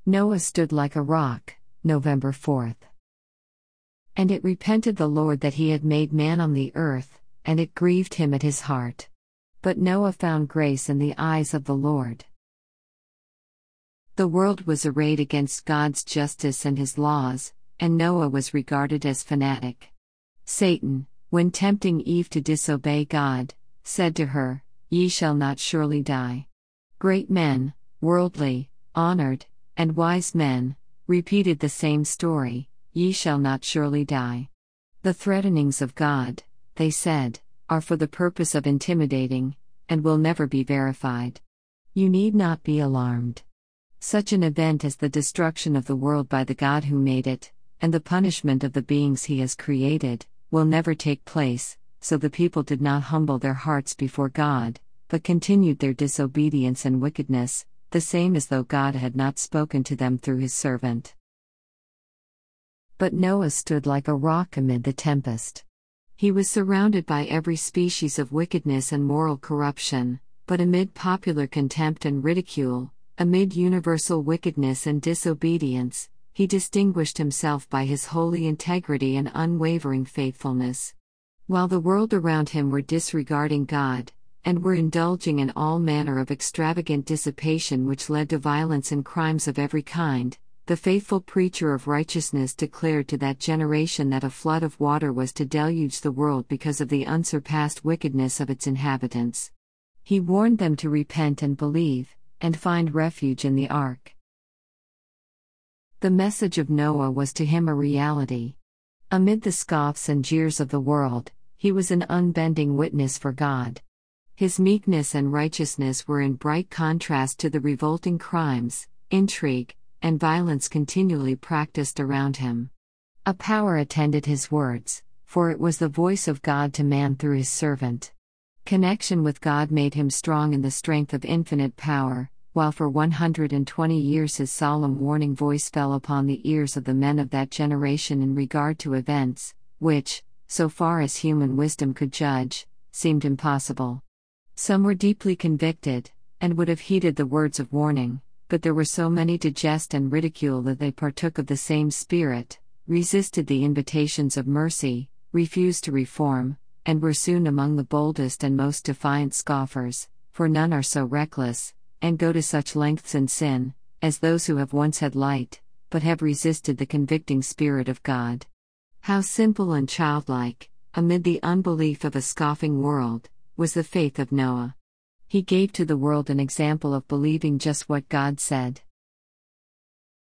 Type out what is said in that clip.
Noah stood like a rock, November 4th. And it repented the Lord that he had made man on the earth, and it grieved him at his heart. But Noah found grace in the eyes of the Lord. The world was arrayed against God's justice and his laws, and Noah was regarded as fanatic. Satan, when tempting Eve to disobey God, said to her, "Ye shall not surely die." Great men, worldly, honored, and wise men, repeated the same story, "Ye shall not surely die." The threatenings of God, they said, are for the purpose of intimidating, and will never be verified. You need not be alarmed. Such an event as the destruction of the world by the God who made it, and the punishment of the beings he has created, will never take place, so the people did not humble their hearts before God, but continued their disobedience and wickedness, the same as though God had not spoken to them through his servant. But Noah stood like a rock amid the tempest. He was surrounded by every species of wickedness and moral corruption, but amid popular contempt and ridicule, amid universal wickedness and disobedience, he distinguished himself by his holy integrity and unwavering faithfulness. While the world around him were disregarding God, and were indulging in all manner of extravagant dissipation which led to violence and crimes of every kind, the faithful preacher of righteousness declared to that generation that a flood of water was to deluge the world because of the unsurpassed wickedness of its inhabitants. He warned them to repent and believe, and find refuge in the ark. The message of Noah was to him a reality. Amid the scoffs and jeers of the world, he was an unbending witness for God. His meekness and righteousness were in bright contrast to the revolting crimes, intrigue, and violence continually practiced around him. A power attended his words, for it was the voice of God to man through his servant. Connection with God made him strong in the strength of infinite power, while for 120 years his solemn warning voice fell upon the ears of the men of that generation in regard to events, which, so far as human wisdom could judge, seemed impossible. Some were deeply convicted, and would have heeded the words of warning, but there were so many to jest and ridicule that they partook of the same spirit, resisted the invitations of mercy, refused to reform, and were soon among the boldest and most defiant scoffers, for none are so reckless, and go to such lengths in sin, as those who have once had light, but have resisted the convicting Spirit of God. How simple and childlike, amid the unbelief of a scoffing world, was the faith of Noah. He gave to the world an example of believing just what God said.